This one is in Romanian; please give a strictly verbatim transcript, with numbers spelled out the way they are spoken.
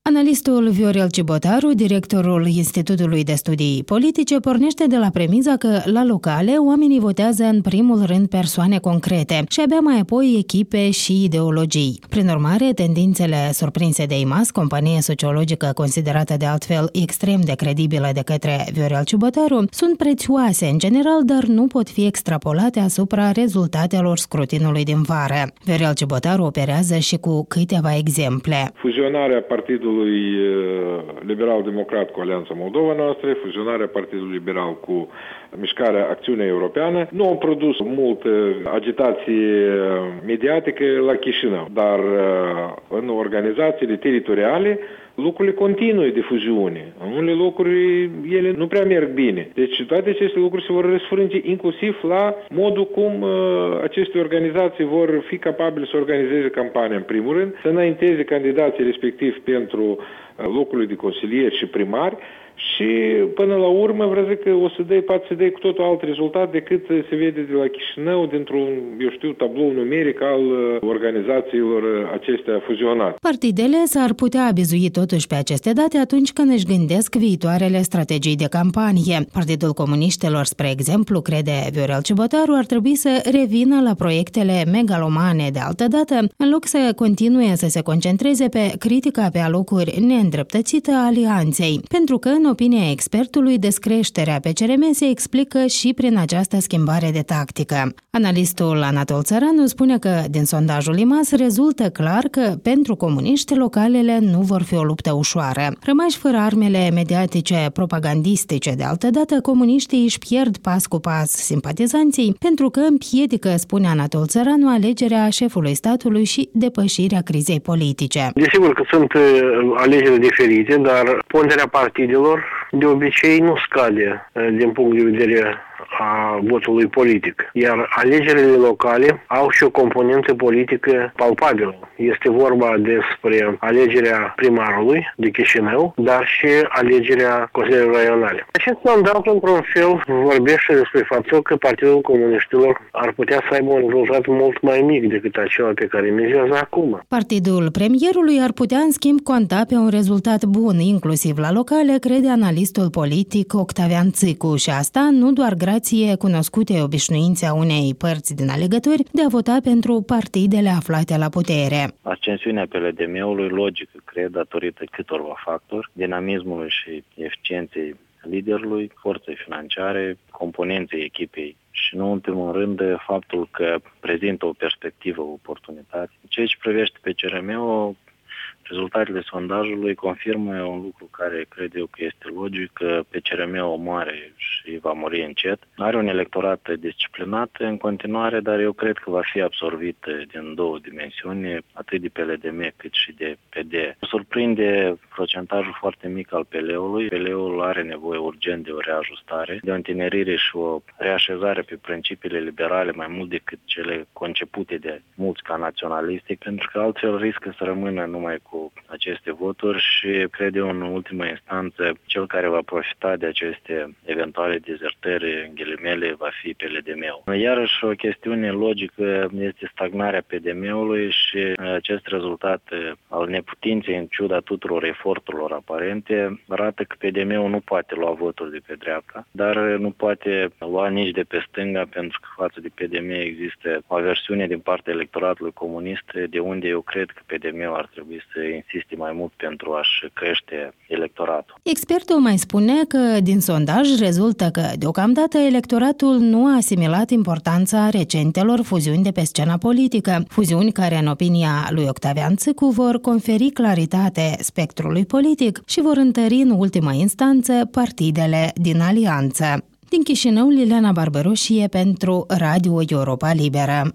Analistul Viorel Cibotaru, directorul Institutului de Studii Politice, pornește de la premiza că la locale oamenii votează în primul rând persoane concrete și abia mai apoi echipe și ideologii. Prin urmare, tendințele surprinse de I M A S, companie sociologică considerată de altfel extrem de credibilă de către Viorel Cibotaru, sunt prețioase în general, dar nu pot fi extrapolate asupra rezultatelor scrutinului din vară. Viorel Cibotaru operează și cu câteva exemple. Fuzionarea Partidului Liberal-Democrat cu Alianța Moldova noastră, fuzionarea Partidului Liberal cu Mișcarea Acțiune Europeană, nu au produs multă agitație mediatică la Chișinău, dar în organizațiile teritoriale lucrurile continuă de fuziune. În unele locuri ele nu prea merg bine. Deci toate aceste lucruri se vor răsfrânge inclusiv la modul cum uh, aceste organizații vor fi capabile să organizeze campania în primul rând, să înainteze candidații respectiv pentru uh, locurile de consilieri și primari și până la urmă vreau zic că o să dai, poate să dai cu totul alt rezultat decât se vede de la Chișinău dintr-un, eu știu, tablou numeric al organizațiilor acestea fuzionate. Partidele s-ar putea abizui totuși pe aceste date atunci când își gândesc viitoarele strategii de campanie. Partidul Comuniștilor, spre exemplu, crede Viorel Cibotaru, ar trebui să revină la proiectele megalomane de altă dată, în loc să continue să se concentreze pe critica pe alocuri neîndreptățită a alianței, pentru că în opinia expertului, descreșterea pe C R M se explică și prin această schimbare de tactică. Analistul Anatol Țăranu spune că din sondajul I M A S rezultă clar că pentru comuniști localele nu vor fi o luptă ușoară. Rămași fără armele mediatice propagandistice de altădată, comuniștii își pierd pas cu pas simpatizanții pentru că împiedică, spune Anatol Țăranu, alegerea șefului statului și depășirea crizei politice. Desigur că sunt alegeri diferite, dar ponderea partidelor de obicei nu scade din punct de vedere a votului politic. Iar alegerile locale au și o componentă politică palpabilă. Este vorba despre alegerea primarului de Chișinău, dar și alegerea consilierilor raionale. Acest mandat, într-un fel, vorbește despre faptul că Partidul Comuniștilor ar putea să aibă un rezultat mult mai mic decât acela pe care mizează acum. Partidul premierului ar putea, în schimb, conta pe un rezultat bun, inclusiv la locale, crede analistul politic Octavian Țicu, și asta nu doar grație cunoscute obișnuințe a unei părți din alegători de a vota pentru partidele aflate la putere. Ascensiunea P L D M-ului logică, cred, datorită câtorva factori, dinamismului și eficienței liderului, forței financiare, componenței echipei și, nu în ultimul rând, faptul că prezintă o perspectivă, o oportunitate. Ceea ce privește pe C R M-ul, rezultatele sondajului confirmă un lucru care cred eu că este logic, că P C R M-ul moare și va muri încet. Are un electorat disciplinat în continuare, dar eu cred că va fi absorbit din două dimensiuni, atât de P L D M cât și de P D. Surprinde procentajul foarte mic al P L-ului. P L-ul are nevoie urgent de o reajustare, de o întinerire și o reașezare pe principiile liberale mai mult decât cele concepute de mulți ca naționaliste, pentru că altfel riscă să rămână numai cu aceste voturi și cred eu în ultima instanță cel care va profita de aceste eventuale dezertări în ghilimele va fi P L D M-ul. Iarăși o chestiune logică este stagnarea P D M-ului și acest rezultat al neputinței în ciuda tuturor eforturilor aparente arată că P D M-ul nu poate lua voturi de pe dreapta, dar nu poate lua nici de pe stânga, pentru că față de P D M există o aversiune din partea electoratului comunist, de unde eu cred că P D M-ul ar trebui să insiste mai mult pentru a-și crește electoratul. Expertul mai spune că din sondaj rezultă că deocamdată electoratul nu a asimilat importanța recentelor fuziuni de pe scena politică, fuziuni care, în opinia lui Octavian Țicu, vor conferi claritate spectrului politic și vor întări în ultima instanță partidele din alianță. Din Chișinău, Liliana Barbaroșie pentru Radio Europa Liberă.